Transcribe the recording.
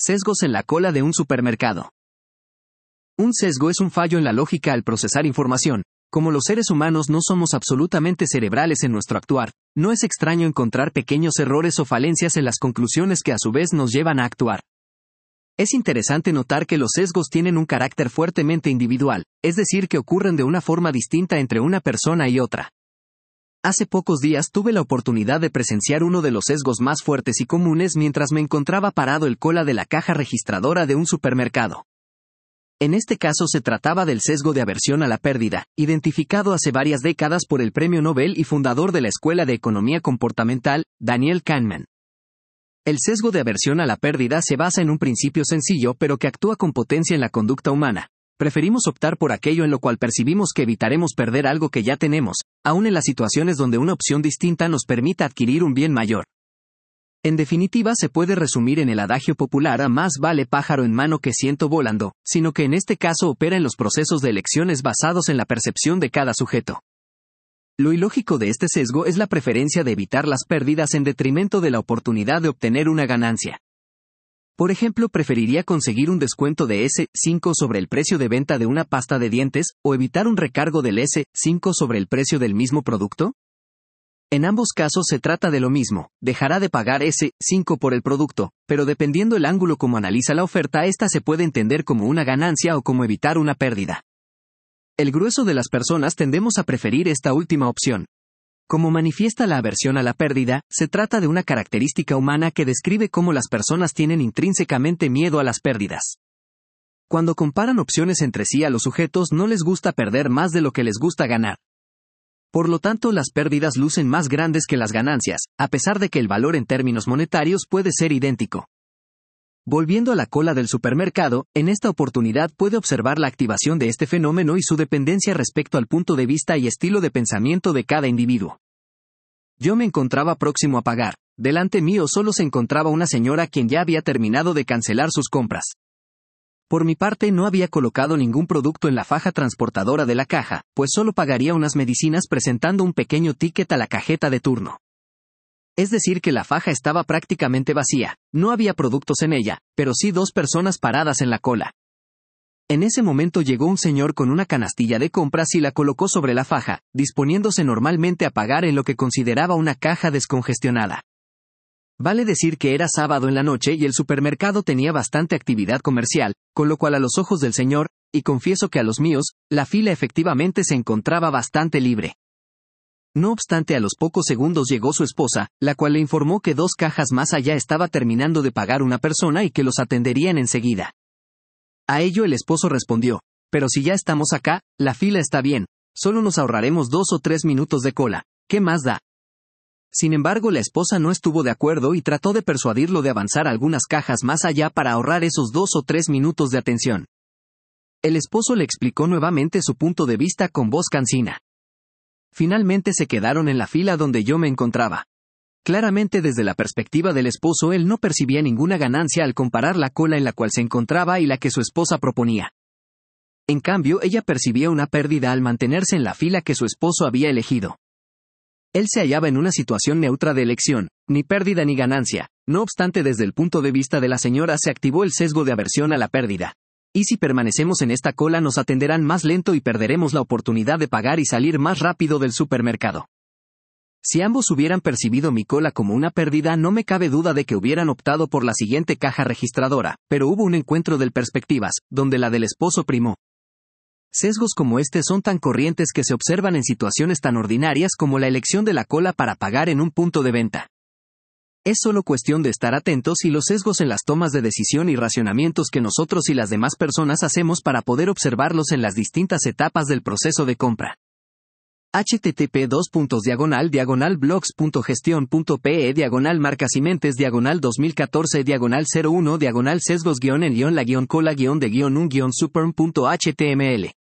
Sesgos en la cola de un supermercado. Un sesgo es un fallo en la lógica al procesar información. Como los seres humanos no somos absolutamente cerebrales en nuestro actuar, no es extraño encontrar pequeños errores o falencias en las conclusiones que a su vez nos llevan a actuar. Es interesante notar que los sesgos tienen un carácter fuertemente individual, es decir, que ocurren de una forma distinta entre una persona y otra. Hace pocos días tuve la oportunidad de presenciar uno de los sesgos más fuertes y comunes mientras me encontraba parado en cola de la caja registradora de un supermercado. En este caso se trataba del sesgo de aversión a la pérdida, identificado hace varias décadas por el premio Nobel y fundador de la Escuela de Economía Comportamental, Daniel Kahneman. El sesgo de aversión a la pérdida se basa en un principio sencillo pero que actúa con potencia en la conducta humana. Preferimos optar por aquello en lo cual percibimos que evitaremos perder algo que ya tenemos, aun en las situaciones donde una opción distinta nos permita adquirir un bien mayor. En definitiva, se puede resumir en el adagio popular a más vale pájaro en mano que ciento volando, sino que en este caso opera en los procesos de elecciones basados en la percepción de cada sujeto. Lo ilógico de este sesgo es la preferencia de evitar las pérdidas en detrimento de la oportunidad de obtener una ganancia. Por ejemplo, ¿preferiría conseguir un descuento de S5 sobre el precio de venta de una pasta de dientes, o evitar un recargo del S5 sobre el precio del mismo producto? En ambos casos se trata de lo mismo, dejará de pagar S5 por el producto, pero dependiendo el ángulo como analiza la oferta, esta se puede entender como una ganancia o como evitar una pérdida. El grueso de las personas tendemos a preferir esta última opción. Como manifiesta la aversión a la pérdida, se trata de una característica humana que describe cómo las personas tienen intrínsecamente miedo a las pérdidas. Cuando comparan opciones entre sí, a los sujetos no les gusta perder más de lo que les gusta ganar. Por lo tanto, las pérdidas lucen más grandes que las ganancias, a pesar de que el valor en términos monetarios puede ser idéntico. Volviendo a la cola del supermercado, en esta oportunidad puede observar la activación de este fenómeno y su dependencia respecto al punto de vista y estilo de pensamiento de cada individuo. Yo me encontraba próximo a pagar. Delante mío solo se encontraba una señora quien ya había terminado de cancelar sus compras. Por mi parte no había colocado ningún producto en la faja transportadora de la caja, pues solo pagaría unas medicinas presentando un pequeño ticket a la cajeta de turno. Es decir que la faja estaba prácticamente vacía, no había productos en ella, pero sí dos personas paradas en la cola. En ese momento llegó un señor con una canastilla de compras y la colocó sobre la faja, disponiéndose normalmente a pagar en lo que consideraba una caja descongestionada. Vale decir que era sábado en la noche y el supermercado tenía bastante actividad comercial, con lo cual a los ojos del señor, y confieso que a los míos, la fila efectivamente se encontraba bastante libre. No obstante, a los pocos segundos llegó su esposa, la cual le informó que 2 cajas más allá estaba terminando de pagar una persona y que los atenderían enseguida. A ello el esposo respondió: pero si ya estamos acá, la fila está bien, solo nos ahorraremos 2 o 3 minutos de cola, ¿qué más da? Sin embargo, la esposa no estuvo de acuerdo y trató de persuadirlo de avanzar algunas cajas más allá para ahorrar esos 2 o 3 minutos de atención. El esposo le explicó nuevamente su punto de vista con voz cansina. Finalmente se quedaron en la fila donde yo me encontraba. Claramente desde la perspectiva del esposo él no percibía ninguna ganancia al comparar la cola en la cual se encontraba y la que su esposa proponía. En cambio, ella percibía una pérdida al mantenerse en la fila que su esposo había elegido. Él se hallaba en una situación neutra de elección, ni pérdida ni ganancia. No obstante, desde el punto de vista de la señora se activó el sesgo de aversión a la pérdida. Y si permanecemos en esta cola nos atenderán más lento y perderemos la oportunidad de pagar y salir más rápido del supermercado. Si ambos hubieran percibido mi cola como una pérdida, no me cabe duda de que hubieran optado por la siguiente caja registradora, pero hubo un encuentro de perspectivas, donde la del esposo primó. Sesgos como este son tan corrientes que se observan en situaciones tan ordinarias como la elección de la cola para pagar en un punto de venta. Es solo cuestión de estar atentos y los sesgos en las tomas de decisión y racionamientos que nosotros y las demás personas hacemos para poder observarlos en las distintas etapas del proceso de compra. http://blogs.gestion.pe/marcas y mentes /2014/01 sesgos-en-la-cola-de-un-superm.html